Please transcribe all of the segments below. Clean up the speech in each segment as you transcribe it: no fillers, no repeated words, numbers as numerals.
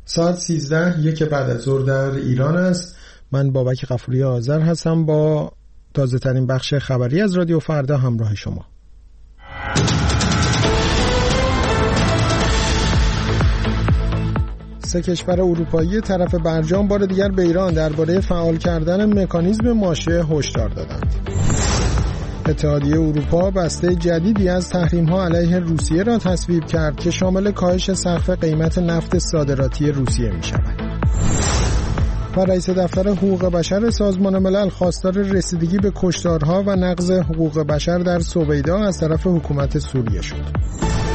ساعت 13:01 بعد از ظهر در ایران است. من بابک غفوری آذر هستم با تازه ترین بخش خبری از رادیو فردا همراه شما. سه کشور اروپایی طرف برجام بار دیگر به ایران درباره فعال کردن مکانیزم ماشه هشدار دادند. اتحادیه اروپا بسته جدیدی از تحریم‌ها علیه روسیه را تصویب کرد که شامل کاهش سقف قیمت نفت صادراتی روسیه می‌شود. و رئیس دفتر حقوق بشر سازمان ملل خواستار رسیدگی به کشتارها و نقض حقوق بشر در سویدا از طرف حکومت سوریه شد.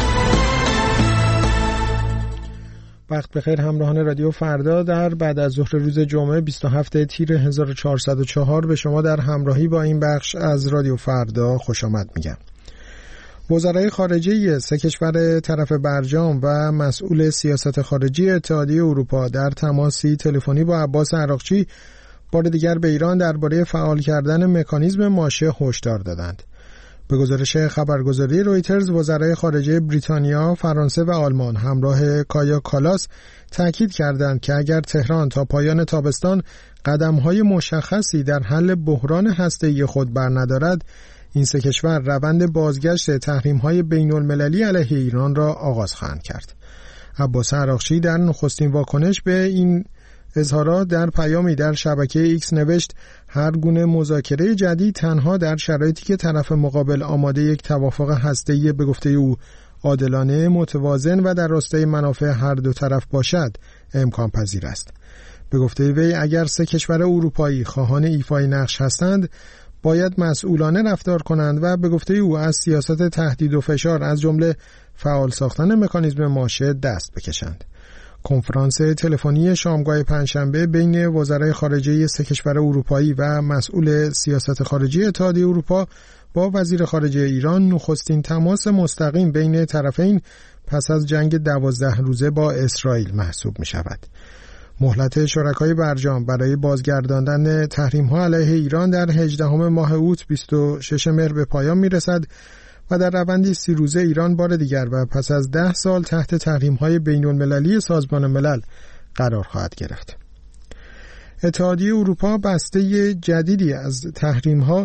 وقت بخیر همراهان رادیو فردا. در بعد از ظهر روز جمعه 27 تیر 1404 به شما در همراهی با این بخش از رادیو فردا خوش آمد میگم. وزرای خارجه سه کشور طرف برجام و مسئول سیاست خارجی اتحادیه اروپا در تماسی تلفنی با عباس عراقچی بار دیگر به ایران درباره فعال کردن مکانیزم ماشه هشدار دادند. به گزارش خبرگزاری رویترز، وزرای خارجه بریتانیا، فرانسه و آلمان همراه کایا کالاس تاکید کردند که اگر تهران تا پایان تابستان قدم‌های مشخصی در حل بحران هسته‌ای خود برندارد، این سه کشور روند بازگشت تحریم‌های بین‌المللی علیه ایران را آغاز خواهند کرد. عباس عراقچی در نخستین واکنش به این اظهارات در پیامی در شبکه ایکس نوشت: هر گونه مذاکره جدید تنها در شرایطی که طرف مقابل آماده یک توافق هسته‌ای به گفته او عادلانه، متوازن و در راستای منافع هر دو طرف باشد امکان پذیر است. به گفته وی اگر سه کشور اروپایی خواهان ایفای نقش هستند باید مسئولانه رفتار کنند و به گفته او از سیاست تهدید و فشار از جمله فعال ساختن مکانیزم ماشه دست بکشند. کنفرانس تلفنی شامگاه پنجشنبه بین وزرای خارجه سه کشور اروپایی و مسئول سیاست خارجی اتحادیه اروپا با وزیر خارجه ایران نخستین تماس مستقیم بین طرفین پس از جنگ 12 روزه با اسرائیل محسوب می شود. مهلت شرکای برجام برای بازگرداندن تحریم‌ها علیه ایران در 18 ماه اوت 26 مهر به پایان می رسد و در روندی 30 روزه ایران بار دیگر و پس از 10 سال تحت تحریم‌های بین‌المللی سازمان ملل قرار خواهد گرفت. اتحادیه اروپا بسته جدیدی از تحریم‌ها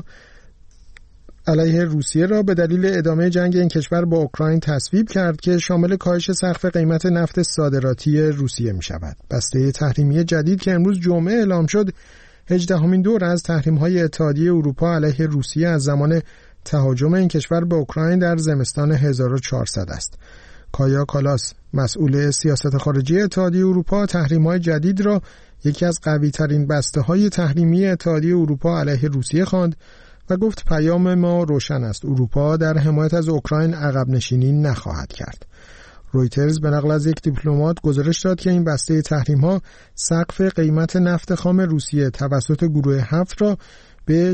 علیه روسیه را به دلیل ادامه جنگ این کشور با اوکراین تصویب کرد که شامل کاهش سقف قیمت نفت صادراتی روسیه می‌شود. بسته تحریمی جدید که امروز جمعه اعلام شد 18مین دور از تحریم‌های اتحادیه اروپا علیه روسیه از زمان تهاجم این کشور به اوکراین در زمستان 1400 است. کایا کالاس، مسئول سیاست خارجی اتحادیه اروپا، تحریم‌های جدید را یکی از قوی‌ترین بسته‌های تحریمی اتحادیه اروپا علیه روسیه خواند و گفت پیام ما روشن است: اروپا در حمایت از اوکراین عقب نشینی نخواهد کرد. رویترز به نقل از یک دیپلمات گزارش داد که این بسته تحریم‌ها سقف قیمت نفت خام روسیه توسط گروه 7 را به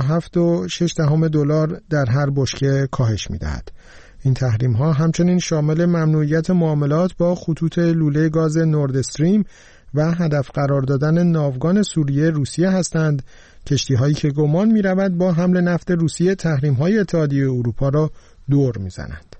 47.6 دلار در هر بشکه کاهش می‌دهد. این تحریم‌ها همچنین شامل ممنوعیت معاملات با خطوط لوله گاز نورد استریم و هدف قرار دادن ناوگان سوریه روسیه هستند، کشتی‌هایی که گمان می‌رود با حمل نفت روسیه تحریم‌های اتحادیه اروپا را دور می‌زنند.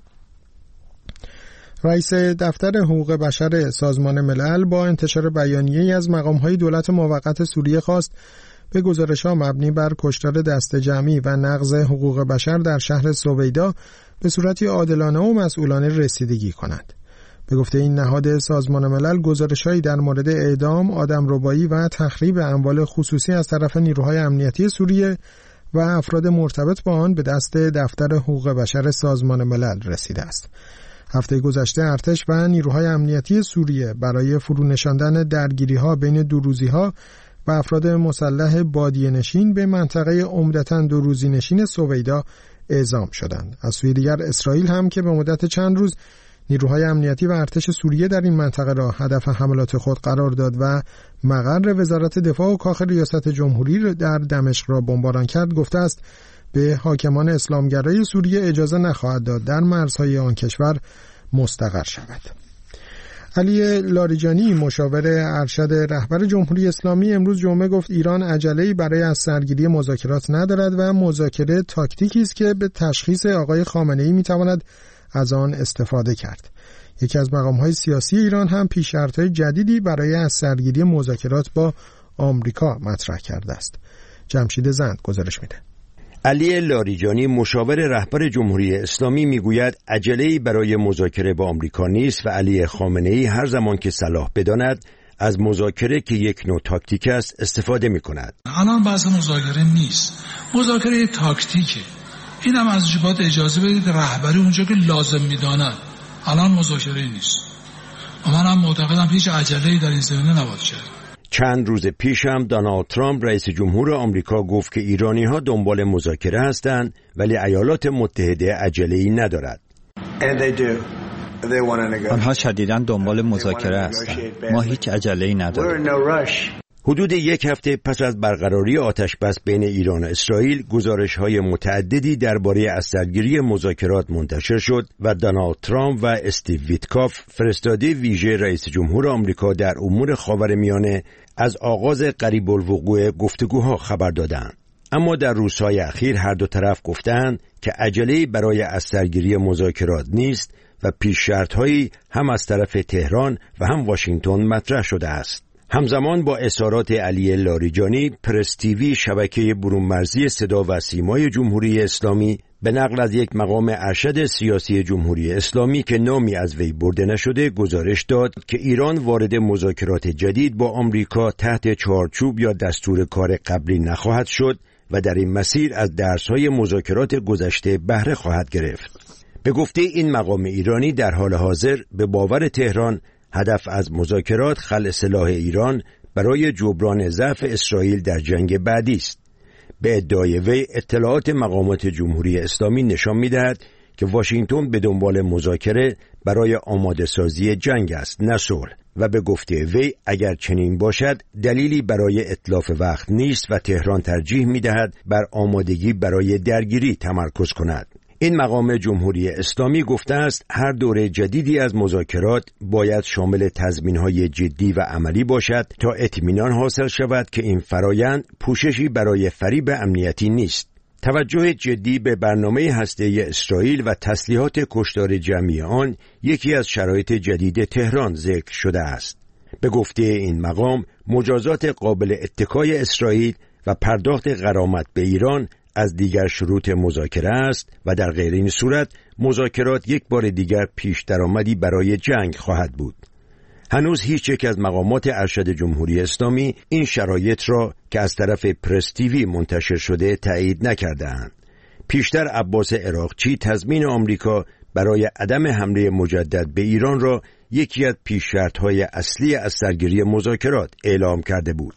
رئیس دفتر حقوق بشر سازمان ملل با انتشار بیانیه‌ای از مقام‌های دولت موقت سوریه خواست به گزارش‌ها مبنی بر کشتار دسته جمعی و نقض حقوق بشر در شهر سویدا به صورتی عادلانه و مسئولانه رسیدگی کنند. به گفته این نهاد سازمان ملل گزارش‌هایی در مورد اعدام، آدمربایی و تخریب اموال خصوصی از طرف نیروهای امنیتی سوریه و افراد مرتبط با آن به دست دفتر حقوق بشر سازمان ملل رسیده است. هفته گذشته ارتش و نیروهای امنیتی سوریه برای فرونشاندن درگیری‌ها بین دوروزی‌ها و افراد مسلح بادیه نشین به منطقه عمدتاً دوروزی نشین سویدا اعزام شدند. از سوی دیگر اسرائیل هم که به مدت چند روز نیروهای امنیتی و ارتش سوریه در این منطقه را هدف حملات خود قرار داد و مقر وزارت دفاع و کاخ ریاست جمهوری در دمشق را بمباران کرد، گفته است به حاکمان اسلامگرای سوریه اجازه نخواهد داد در مرزهای آن کشور مستقر شود. علی لاریجانی مشاور ارشد رهبر جمهوری اسلامی امروز جمعه گفت ایران عجله‌ای برای از سرگیری مذاکرات ندارد و مذاکره تاکتیکی است که به تشخیص آقای خامنه‌ای میتواند از آن استفاده کرد. یکی از مقام‌های سیاسی ایران هم پیش‌شرط‌های جدیدی برای از سرگیری مذاکرات با آمریکا مطرح کرده است. جمشید زند گزارش میده. علی لاریجانی مشاور رهبر جمهوری اسلامی میگوید عجله‌ای برای مذاکره با آمریکا نیست و علی خامنه‌ای هر زمان که صلاح بداند از مذاکره که یک نوع تاکتیک است استفاده می‌کند. الان بحث مذاکره نیست، مذاکره تاکتیکه. اینم از جبات اجازه بدید رهبری اونجا که لازم می‌داند. الان مذاکره نیست. و منم معتقدم هیچ عجله‌ای در این زمینه نباید کرد. چند روز پیش هم دونالد ترامپ رئیس جمهور آمریکا گفت که ایرانی‌ها دنبال مذاکره هستند ولی ایالات متحده عجله‌ای ندارد. آنها شدیداً دنبال مذاکره هستند. ما هیچ عجله‌ای نداریم. حدود یک هفته پس از برقراری آتش‌بس بین ایران و اسرائیل، گزارش‌های متعددی درباره اثرگیری مذاکرات منتشر شد و دونالد ترامپ و استیو ویتکاف، فرستاده ویژه رئیس جمهور آمریکا در امور خاورمیانه، از آغاز قریب الوقوع گفتگوها خبر دادند. اما در روزهای اخیر هر دو طرف گفتند که عجله‌ای برای اثرگیری مذاکرات نیست و پیش شرط‌هایی هم از طرف تهران و هم واشنگتن مطرح شده است. همزمان با اظهارات علی لاریجانی، پرس تیوی شبکه برون‌مرزی صدا و سیمای جمهوری اسلامی به نقل از یک مقام ارشد سیاسی جمهوری اسلامی که نامی از وی برده نشده گزارش داد که ایران وارد مذاکرات جدید با آمریکا تحت چارچوب یا دستور کار قبلی نخواهد شد و در این مسیر از درس‌های مذاکرات گذشته بهره خواهد گرفت. به گفته این مقام ایرانی در حال حاضر به باور تهران هدف از مذاکرات خلع سلاح ایران برای جبران ضعف اسرائیل در جنگ بعدی است. به ادعای وی اطلاعات مقامات جمهوری اسلامی نشان می‌دهد که واشنگتن به دنبال مذاکره برای آماده سازی جنگ است نه صلح و به گفته وی اگر چنین باشد دلیلی برای اتلاف وقت نیست و تهران ترجیح می‌دهد بر آمادگی برای درگیری تمرکز کند. این مقام جمهوری اسلامی گفته است هر دوره جدیدی از مذاکرات باید شامل تضمین‌های جدی و عملی باشد تا اطمینان حاصل شود که این فرایند پوششی برای فریب امنیتی نیست. توجه جدی به برنامه هسته‌ای اسرائیل و تسلیحات کشتار جمعی آن یکی از شرایط جدید تهران ذکر شده است. به گفته این مقام مجازات قابل اتکای اسرائیل و پرداخت غرامت به ایران از دیگر شروط مذاکره است و در غیر این صورت مذاکرات یک بار دیگر پیش درآمدی برای جنگ خواهد بود. هنوز هیچ یک از مقامات ارشد جمهوری اسلامی این شرایط را که از طرف پرس تیوی منتشر شده تایید نکرده‌اند. پیشتر عباس عراقچی تضمین آمریکا برای عدم حمله مجدد به ایران را یکی از پیش شرط‌های اصلی از سرگیری مذاکرات اعلام کرده بود.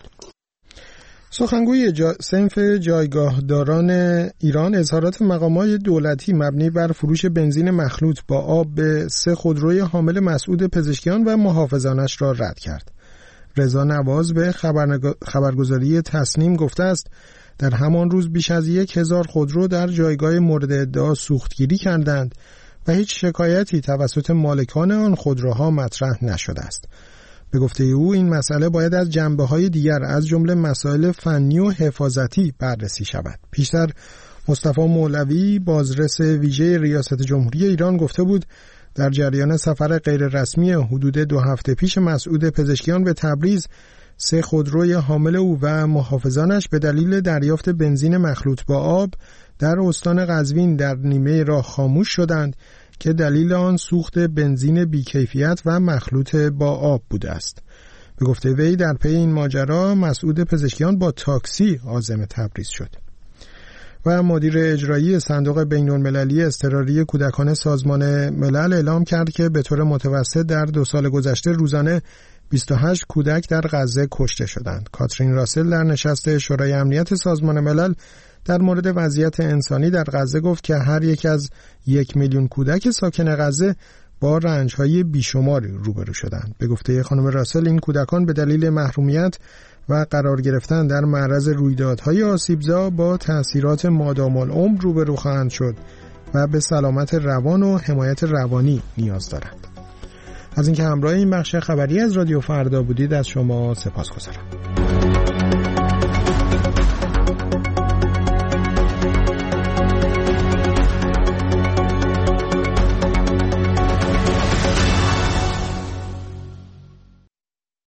سخنگوی صنف جایگاهداران ایران اظهارات مقامات دولتی مبنی بر فروش بنزین مخلوط با آب به 3 خودروی حامل مسعود پزشکیان و محافظانش را رد کرد. رضا نواز به خبرگزاری تسنیم گفته است در همان روز بیش از 1000 خودرو در جایگاه مورد ادعا سوختگیری کردند و هیچ شکایتی توسط مالکان آن خودروها مطرح نشده است. به گفته او این مسئله باید از جنبه‌های دیگر از جمله مسائل فنی و حفاظتی بررسی شود. پیشتر مصطفی مولوی بازرس ویژه ریاست جمهوری ایران گفته بود در جریان سفر غیررسمی حدود 2 هفته پیش مسعود پزشکیان به تبریز 3 خودروی حامل او و محافظانش به دلیل دریافت بنزین مخلوط با آب در استان قزوین در نیمه راه خاموش شدند که دلیل آن سوخت بنزین بیکیفیت و مخلوط با آب بوده است. به گفته وی در پی این ماجرا مسعود پزشکیان با تاکسی عازم تبریز شد. و مدیر اجرایی صندوق بین‌المللی اضطراری کودکان سازمان ملل اعلام کرد که به طور متوسط در 2 سال گذشته روزانه 28 کودک در غزه کشته شدند. کاترین راسل در نشست شورای امنیت سازمان ملل در مورد وضعیت انسانی در غزه گفت که هر یک از 1 میلیون کودک ساکن غزه با رنج‌های بیشماری روبرو شدند. به گفته خانم راسل این کودکان به دلیل محرومیت و قرار گرفتن در معرض رویدادهای آسیبزا با تأثیرات مادام العمر روبرو خواهند شد و به سلامت روان و حمایت روانی نیاز دارند. از اینکه همراه این بخش خبری از رادیو فردا بودید از شما سپاسگزارم.